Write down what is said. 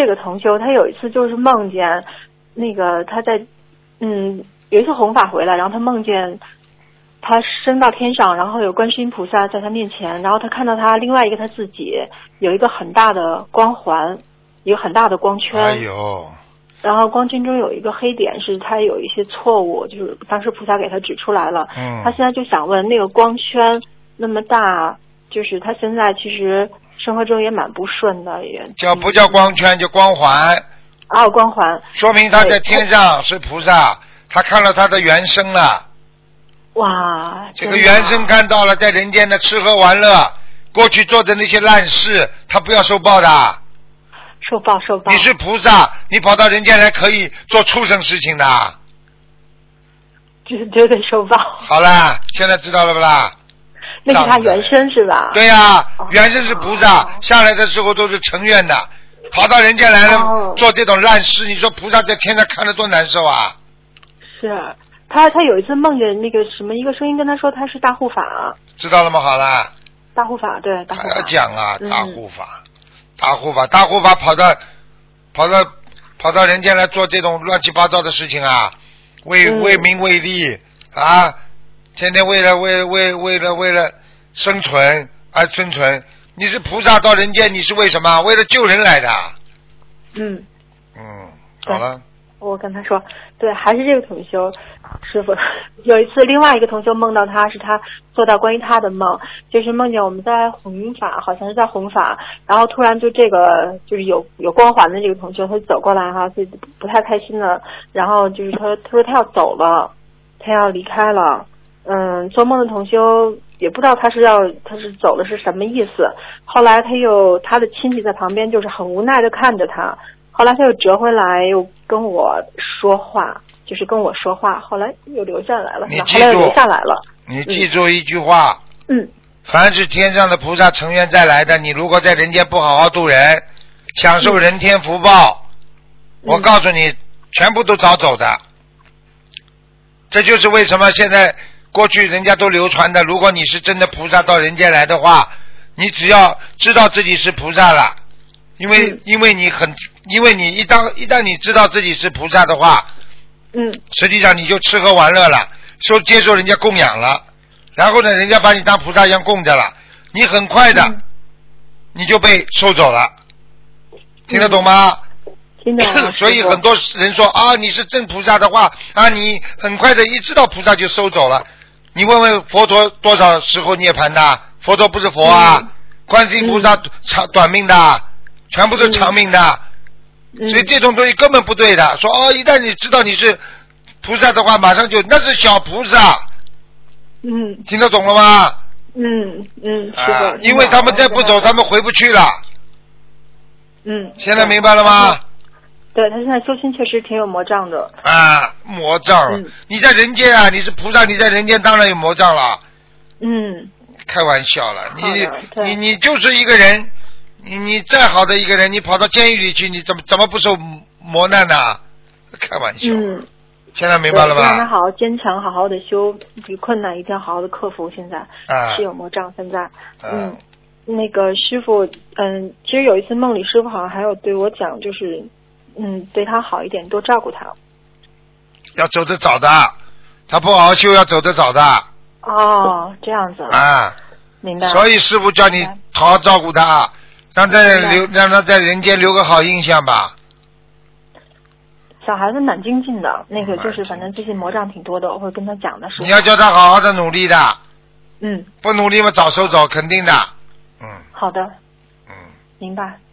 这个同修，他有一次就是梦见那个他在有一次弘法回来，然后他梦见他升到天上，然后有观世音菩萨在他面前，然后他看到他另外一个他自己有一个很大的光环，一个很大的光圈。 哎呦！ 然后光圈中有一个黑点，是他有一些错误，就是当时菩萨给他指出来了。他现在就想问，那个光圈那么大，就是他现在其实生活中也蛮不顺的，也不叫光圈，叫光环。 光环。 说明他在天上是菩萨，他看到他的原生了。 哇！ 这个原生看到了，在人间的吃喝玩乐，过去做的那些烂事，他不要受报的。 受报。 你是菩萨，你跑到人间来可以做畜生事情的。 绝对受报。 好啦，现在知道了不啦？ 那是他原生是吧？ 对呀，原生是菩萨，下来的时候都是成愿的，跑到人间来了，做这种烂事，你说菩萨在天上看着多难受啊？ 是。他有一次梦见那个什么，一个声音跟他说他是大护法。 知道了吗？好了。 大护法，对，大护法。 还要讲啊，大护法。大护法跑到人间来做这种乱七八糟的事情啊，为名为利啊，天天为了生存而生存。你是菩萨到人间，你是为什么？为了救人来的。好了。 我跟他说，对，还是这个同修师傅。有一次，另外一个同修梦到他，是他做到关于他的梦，就是梦见我们在弘法，好像是在弘法，然后突然就这个就是有光环的这个同修，他走过来哈，所以不太开心了。然后就是他说他要走了，他要离开了。做梦的同修也不知道他是走了是什么意思。后来他的亲戚在旁边，就是很无奈的看着他。后来他又折回来，又跟我说话，后来又留下来了。后来又留下来了。 你记住一句话。凡是天上的菩萨成愿再来的，你如果在人间不好好度人，享受人天福报，我告诉你，全部都早走的。这就是为什么现在过去人家都流传的，如果你是真的菩萨到人间来的话，你只要知道自己是菩萨了，因为你一旦你知道自己是菩萨的话，实际上你就吃喝玩乐了，接受人家供养了，然后呢，人家把你当菩萨一样供着了，你很快的，你就被收走了，听得懂吗？ 听得懂。 所以很多人说啊，你是真菩萨的话啊，你很快的一知道菩萨就收走了。你问问佛陀多少时候涅槃的？佛陀不是佛啊，观世音菩萨短命的，全部都长命的。所以这种东西根本不对的。说哦，一旦你知道你是菩萨的话，马上就那是小菩萨。听得懂了吗？ 是因为他们再不走，他们回不去了。现在明白了吗？ 对，他现在修心确实挺有魔障的。 魔障。你在人间啊，你是菩萨，你在人间当然有魔障了。开玩笑了，你就是一个人，你再好的一个人，你跑到监狱里去，你怎么不受磨难呢？开玩笑。现在明白了吧？ 让他好好坚强，好好的修，这个困难一定要好好的克服。现在是有魔障，现在那个师傅，其实有一次梦里师傅好像还有对我讲，就是对他好一点，多照顾他。 要走得早的，他不好好修要走得早的。 这样子。明白。 所以师傅叫你好好照顾他，让他在人间留个好印象吧。 小孩子蛮精进的，那个就是反正最近魔障挺多的，我会跟他讲的。 你要叫他好好的努力的。不努力嘛早收走，肯定的。 好的。明白。